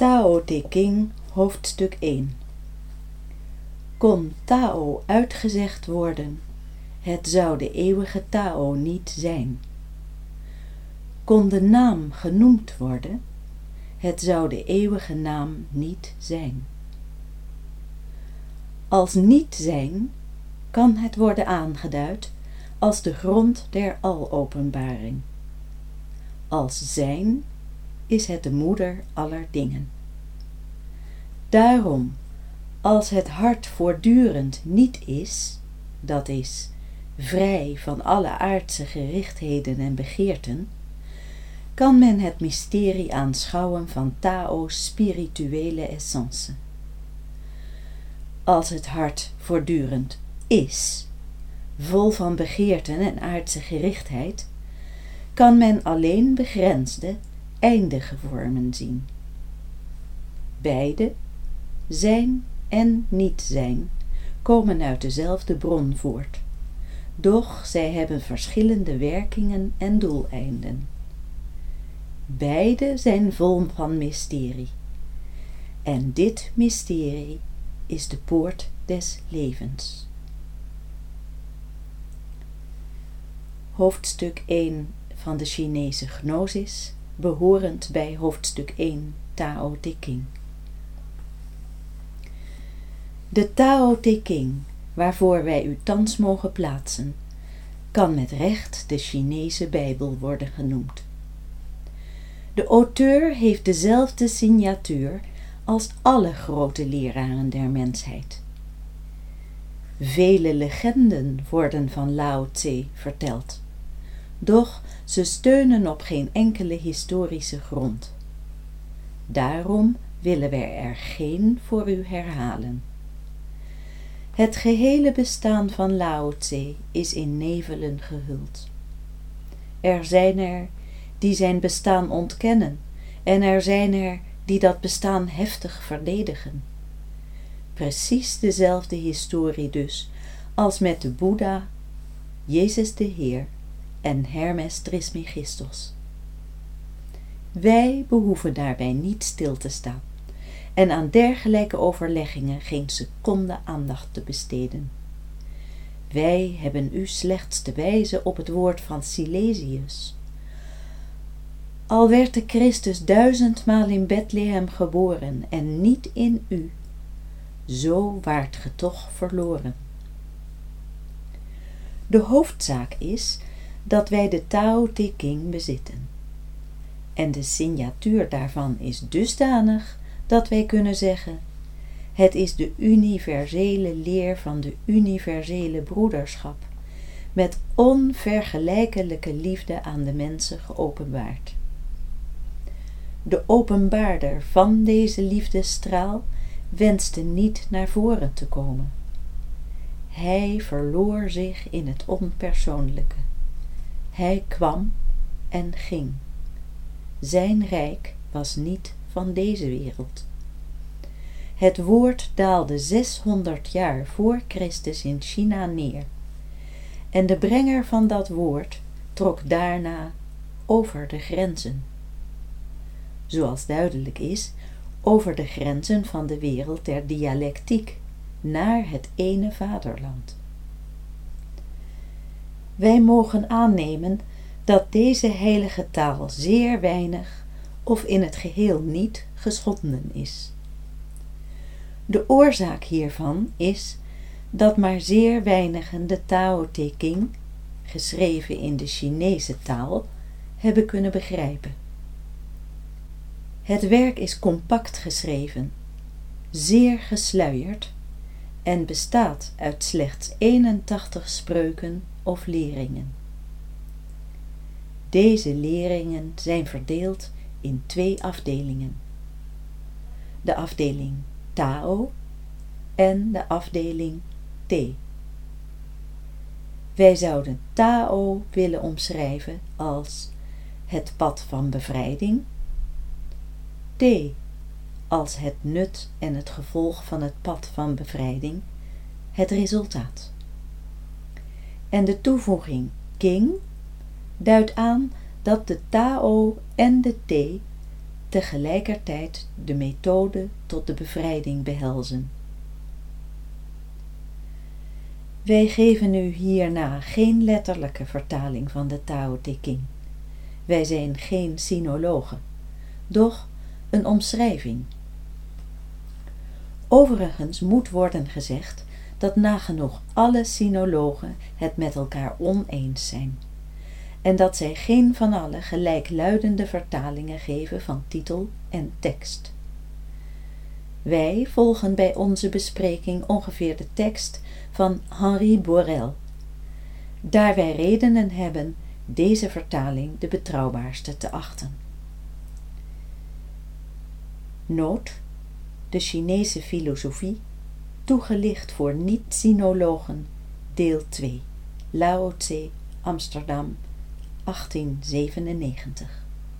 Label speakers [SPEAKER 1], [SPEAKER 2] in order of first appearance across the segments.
[SPEAKER 1] Tao Te Ching, hoofdstuk 1. Kon Tao uitgezegd worden, het zou de eeuwige Tao niet zijn. Kon de naam genoemd worden, het zou de eeuwige naam niet zijn. Als niet zijn kan het worden aangeduid als de grond der alopenbaring. Als zijn is het de moeder aller dingen. Daarom, als het hart voortdurend niet is, dat is, vrij van alle aardse gerichtheden en begeerten, kan men het mysterie aanschouwen van Tao's spirituele essence. Als het hart voortdurend is, vol van begeerten en aardse gerichtheid, kan men alleen begrensde, eindige vormen zien. Beide, zijn en niet zijn, komen uit dezelfde bron voort, doch zij hebben verschillende werkingen en doeleinden. Beide zijn vol van mysterie, en dit mysterie is de poort des levens. Hoofdstuk 1 van de Chinese Gnosis, behorend bij hoofdstuk 1 Tao Te Ching. De Tao Te Ching, waarvoor wij u thans mogen plaatsen, kan met recht de Chinese Bijbel worden genoemd. De auteur heeft dezelfde signatuur als alle grote leraren der mensheid. Vele legenden worden van Lao Tse verteld, doch ze steunen op geen enkele historische grond. Daarom willen wij er geen voor u herhalen. Het gehele bestaan van Lao Tse is in nevelen gehuld. Er zijn er die zijn bestaan ontkennen en er zijn er die dat bestaan heftig verdedigen. Precies dezelfde historie dus als met de Boeddha, Jezus de Heer en Hermes Trismegistos. Wij behoeven daarbij niet stil te staan en aan dergelijke overleggingen geen seconde aandacht te besteden. Wij hebben u slechts te wijzen op het woord van Silesius. Al werd de Christus 1000-maal in Bethlehem geboren en niet in u, zo waart ge toch verloren. De hoofdzaak is dat wij de Tao Te Ching bezitten. En de signatuur daarvan is dusdanig dat wij kunnen zeggen: het is de universele leer van de universele broederschap, met onvergelijkelijke liefde aan de mensen geopenbaard. De openbaarder van deze liefdesstraal wenste niet naar voren te komen. Hij verloor zich in het onpersoonlijke. Hij kwam en ging. Zijn rijk was niet van deze wereld. Het woord daalde 600 jaar voor Christus in China neer. En de brenger van dat woord trok daarna over de grenzen. Zoals duidelijk is, over de grenzen van de wereld der dialectiek, naar het ene vaderland. Wij mogen aannemen dat deze heilige taal zeer weinig of in het geheel niet geschonden is. De oorzaak hiervan is dat maar zeer weinigen de Tao Te Ching, geschreven in de Chinese taal, hebben kunnen begrijpen. Het werk is compact geschreven, zeer gesluierd en bestaat uit slechts 81 spreuken of leringen. Deze leringen zijn verdeeld in 2 afdelingen. De afdeling Tao en de afdeling Te. Wij zouden Tao willen omschrijven als het pad van bevrijding, Te als het nut en het gevolg van het pad van bevrijding, het resultaat. En de toevoeging King duidt aan dat de Tao en de Te tegelijkertijd de methode tot de bevrijding behelzen. Wij geven u hierna geen letterlijke vertaling van de Tao Te Ching. Wij zijn geen sinologen, doch een omschrijving. Overigens moet worden gezegd dat nagenoeg alle sinologen het met elkaar oneens zijn en dat zij geen van allen gelijkluidende vertalingen geven van titel en tekst. Wij volgen bij onze bespreking ongeveer de tekst van Henri Borel, daar wij redenen hebben deze vertaling de betrouwbaarste te achten. Noot: de Chinese filosofie, toegelicht voor niet-sinologen, deel 2, Lao Tse, Amsterdam, 1897.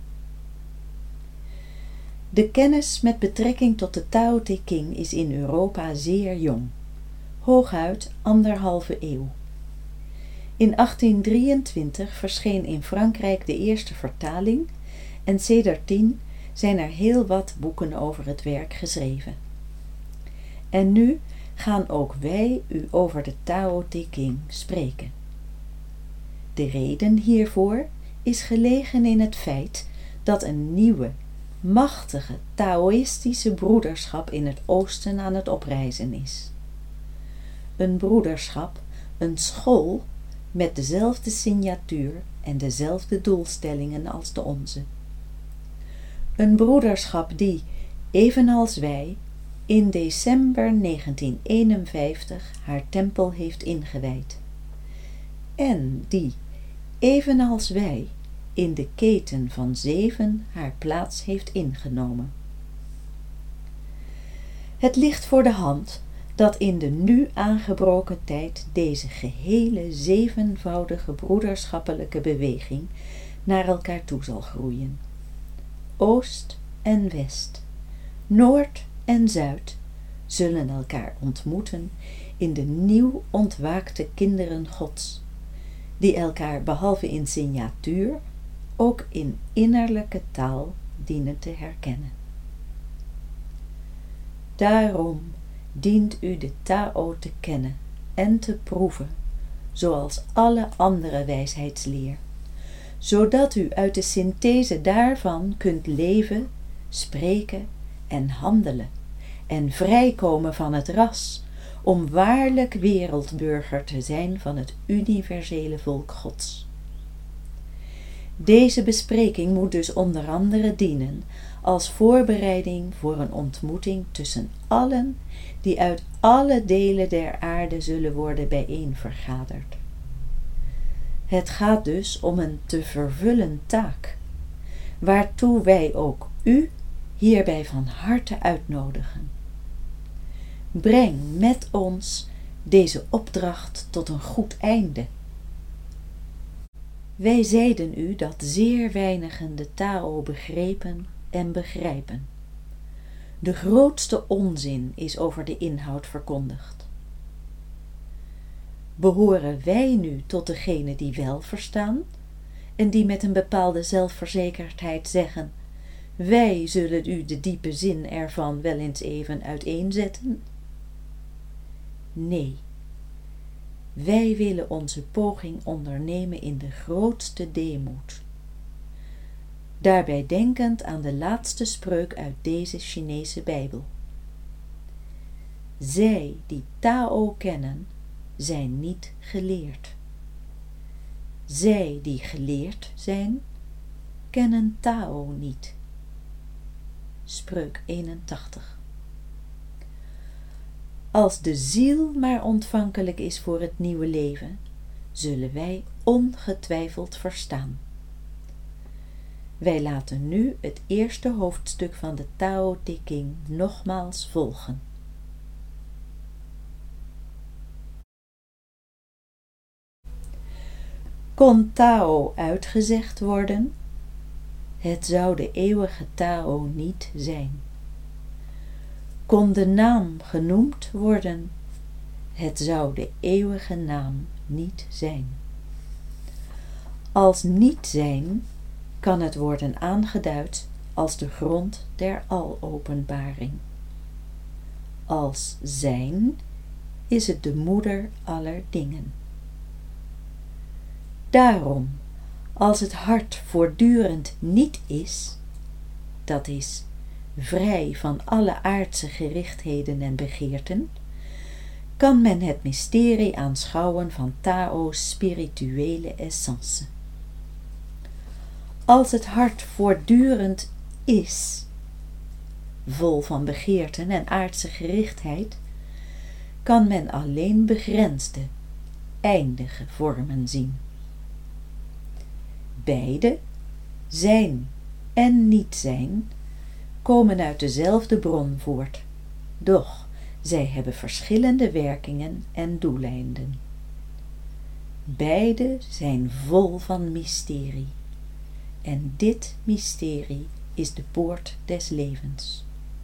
[SPEAKER 1] De kennis met betrekking tot de Tao Te Ching is in Europa zeer jong, hooguit 1,5 eeuw. In 1823 verscheen in Frankrijk de eerste vertaling en sedertdien zijn er heel wat boeken over het werk geschreven. En nu gaan ook wij u over de Tao Te Ching spreken. De reden hiervoor is gelegen in het feit dat een nieuwe, machtige Taoïstische broederschap in het oosten aan het oprijzen is. Een broederschap, een school met dezelfde signatuur en dezelfde doelstellingen als de onze. Een broederschap die, evenals wij, in december 1951 haar tempel heeft ingewijd. En die, evenals wij, in de keten van 7 haar plaats heeft ingenomen. Het ligt voor de hand dat in de nu aangebroken tijd deze gehele 7voudige broederschappelijke beweging naar elkaar toe zal groeien. Oost en West, Noord en Zuid zullen elkaar ontmoeten in de nieuw ontwaakte kinderen Gods, die elkaar behalve in signatuur ook in innerlijke taal dienen te herkennen. Daarom dient u de Tao te kennen en te proeven, zoals alle andere wijsheidsleer, zodat u uit de synthese daarvan kunt leven, spreken en handelen en vrijkomen van het ras, om waarlijk wereldburger te zijn van het universele volk Gods. Deze bespreking moet dus onder andere dienen als voorbereiding voor een ontmoeting tussen allen die uit alle delen der aarde zullen worden bijeenvergaderd. Het gaat dus om een te vervullen taak, waartoe wij ook u hierbij van harte uitnodigen. Breng met ons deze opdracht tot een goed einde. Wij zeiden u dat zeer weinigen de Tao begrepen en begrijpen. De grootste onzin is over de inhoud verkondigd. Behoren wij nu tot degenen die wel verstaan en die met een bepaalde zelfverzekerdheid zeggen: wij zullen u de diepe zin ervan wel eens even uiteenzetten? Nee, wij willen onze poging ondernemen in de grootste deemoed. Daarbij denkend aan de laatste spreuk uit deze Chinese Bijbel. Zij die Tao kennen, zijn niet geleerd. Zij die geleerd zijn, kennen Tao niet. Spreuk 81. Als de ziel maar ontvankelijk is voor het nieuwe leven, zullen wij ongetwijfeld verstaan. Wij laten nu het eerste hoofdstuk van de Tao Te Ching nogmaals volgen. Kon Tao uitgezegd worden? Het zou de eeuwige Tao niet zijn. Kon de naam genoemd worden? Het zou de eeuwige naam niet zijn. Als niet zijn kan het worden aangeduid als de grond der alopenbaring. Als zijn is het de moeder aller dingen. Daarom, als het hart voortdurend niet is, dat is, vrij van alle aardse gerichtheden en begeerten, kan men het mysterie aanschouwen van Tao's spirituele essence. Als het hart voortdurend is, vol van begeerten en aardse gerichtheid, kan men alleen begrensde, eindige vormen zien. Beide, zijn en niet zijn, komen uit dezelfde bron voort, doch zij hebben verschillende werkingen en doeleinden. Beide zijn vol van mysterie, en dit mysterie is de poort des levens.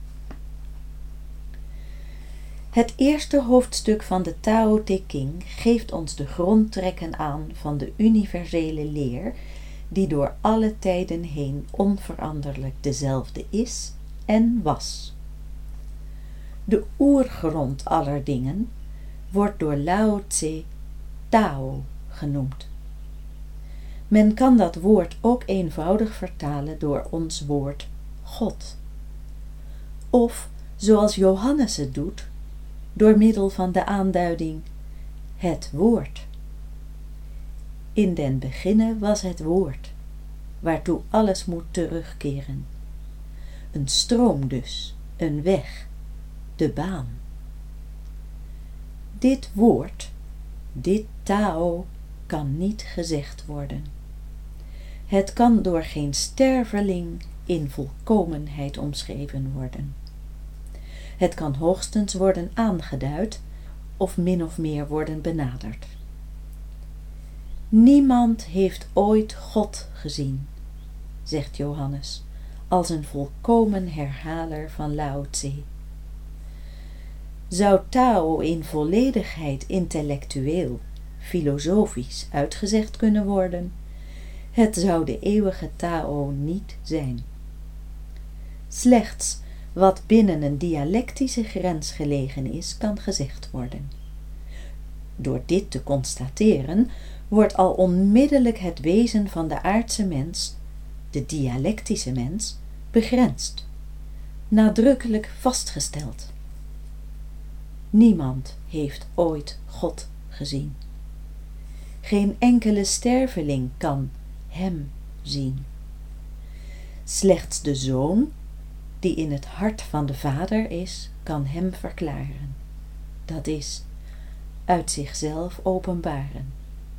[SPEAKER 1] Het eerste hoofdstuk van de Tao Te Ching geeft ons de grondtrekken aan van de universele leer, die door alle tijden heen onveranderlijk dezelfde is en was. De oergrond aller dingen wordt door Lao Tse Tao genoemd. Men kan dat woord ook eenvoudig vertalen door ons woord God. Of, zoals Johannes het doet, door middel van de aanduiding het woord. In den beginne was het woord, waartoe alles moet terugkeren. Een stroom dus, een weg, de baan. Dit woord, dit Tao, kan niet gezegd worden. Het kan door geen sterveling in volkomenheid omschreven worden. Het kan hoogstens worden aangeduid of min of meer worden benaderd. Niemand heeft ooit God gezien, zegt Johannes, als een volkomen herhaler van Lao Tse. Zou Tao in volledigheid intellectueel, filosofisch uitgezegd kunnen worden, het zou de eeuwige Tao niet zijn. Slechts wat binnen een dialectische grens gelegen is, kan gezegd worden. Door dit te constateren, wordt al onmiddellijk het wezen van de aardse mens, de dialectische mens, begrensd, nadrukkelijk vastgesteld. Niemand heeft ooit God gezien. Geen enkele sterveling kan hem zien. Slechts de Zoon, die in het hart van de Vader is, kan hem verklaren. Dat is, uit zichzelf openbaren.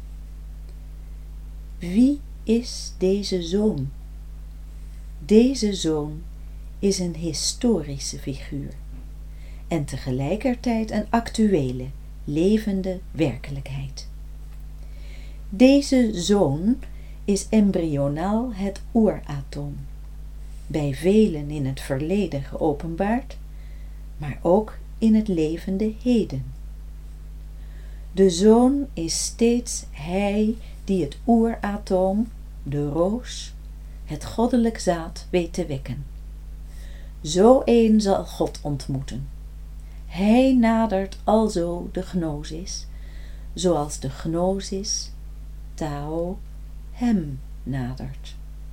[SPEAKER 1] Wie is deze Zoon? Deze Zoon is een historische figuur en tegelijkertijd een actuele, levende werkelijkheid. Deze Zoon is embryonaal het oeratoom, bij velen in het verleden geopenbaard, maar ook in het levende heden. De Zoon is steeds hij die het oeratoom, de roos, het goddelijk zaad weet te wekken. Zo een zal God ontmoeten. Hij nadert alzo de gnosis, zoals de gnosis, Tao, hem nadert.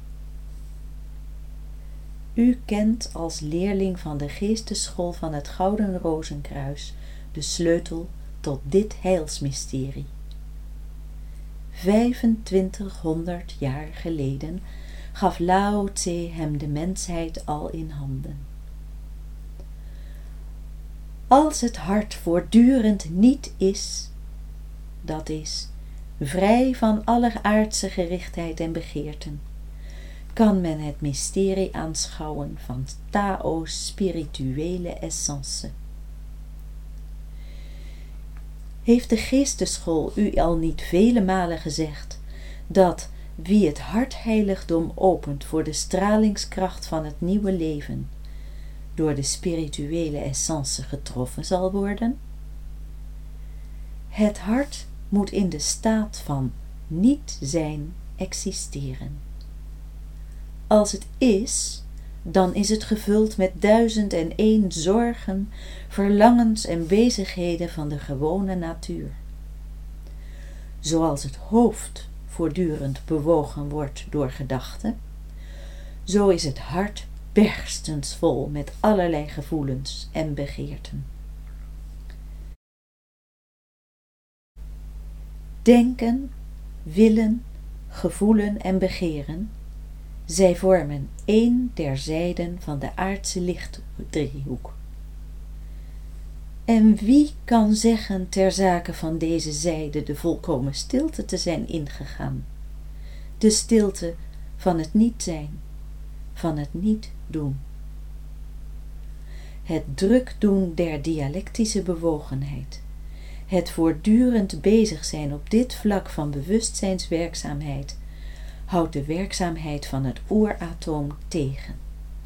[SPEAKER 1] U kent als leerling van de geestesschool van het Gouden Rozenkruis de sleutel tot dit heilsmysterie. 2500 jaar geleden gaf Lao Tse hem de mensheid al in handen. Als het hart voortdurend niet is, dat is, vrij van alle aardse gerichtheid en begeerten, kan men het mysterie aanschouwen van Tao's spirituele essence. Heeft de geestesschool u al niet vele malen gezegd dat wie het hartheiligdom opent voor de stralingskracht van het nieuwe leven, door de spirituele essence getroffen zal worden? Het hart moet in de staat van niet zijn existeren. Als het is, dan is het gevuld met 1001 zorgen, verlangens en bezigheden van de gewone natuur. Zoals het hoofd voortdurend bewogen wordt door gedachten, zo is het hart berstensvol met allerlei gevoelens en begeerten. Denken, willen, gevoelen en begeren, zij vormen één der zijden van de aardse lichtdriehoek. En wie kan zeggen ter zake van deze zijde de volkomen stilte te zijn ingegaan? De stilte van het niet zijn, van het niet doen. Het druk doen der dialectische bewogenheid, het voortdurend bezig zijn op dit vlak van bewustzijnswerkzaamheid, houdt de werkzaamheid van het oeratoom tegen.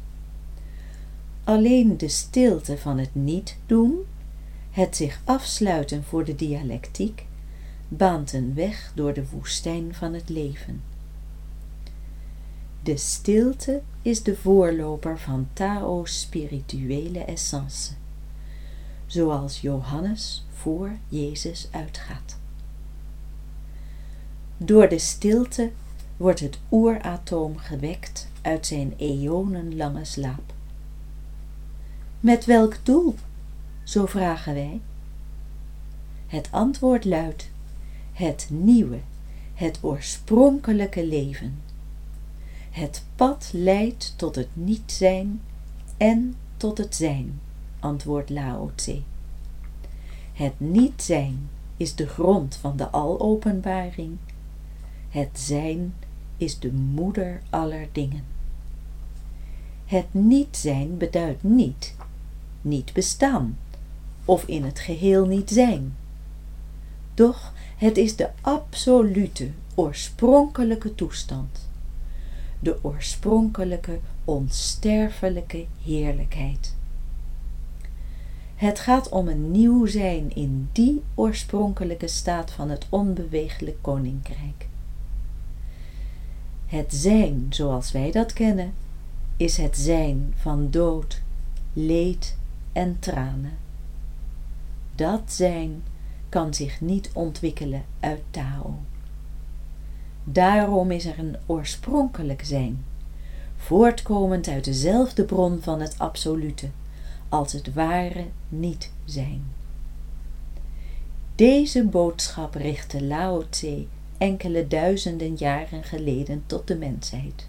[SPEAKER 1] Alleen de stilte van het niet doen, het zich afsluiten voor de dialectiek, baant een weg door de woestijn van het leven. De stilte is de voorloper van Tao's spirituele essence, zoals Johannes voor Jezus uitgaat. Door de stilte wordt het oeratoom gewekt uit zijn eonenlange slaap. Met welk doel? Zo vragen wij. Het antwoord luidt: het nieuwe, het oorspronkelijke leven. Het pad leidt tot het niet zijn en tot het zijn, antwoordt Lao Tse. Het niet zijn is de grond van de alopenbaring. Het zijn is de moeder aller dingen. Het niet zijn beduidt niet bestaan, of in het geheel niet zijn. Doch het is de absolute, oorspronkelijke toestand. De oorspronkelijke, onsterfelijke heerlijkheid. Het gaat om een nieuw zijn in die oorspronkelijke staat van het onbeweeglijk koninkrijk. Het zijn, zoals wij dat kennen, is het zijn van dood, leed en tranen. Dat zijn kan zich niet ontwikkelen uit Tao. Daarom is er een oorspronkelijk zijn, voortkomend uit dezelfde bron van het absolute, als het ware niet zijn. Deze boodschap richtte Lao Tse enkele duizenden jaren geleden tot de mensheid.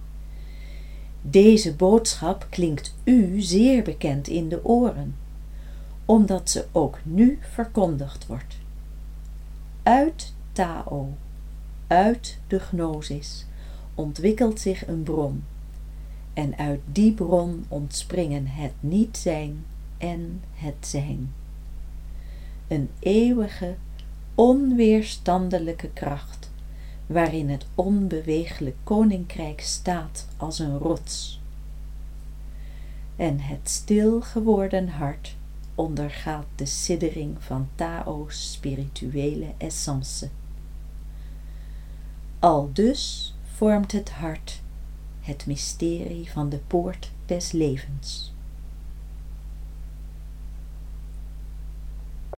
[SPEAKER 1] Deze boodschap klinkt u zeer bekend in de oren, omdat ze ook nu verkondigd wordt. Uit Tao, uit de gnosis, ontwikkelt zich een bron, en uit die bron ontspringen het niet zijn en het zijn. Een eeuwige, onweerstandelijke kracht, waarin het onbeweeglijk koninkrijk staat als een rots. En het stil geworden hart ondergaat de siddering van Tao's spirituele essence. Aldus vormt het hart het mysterie van de poort des levens.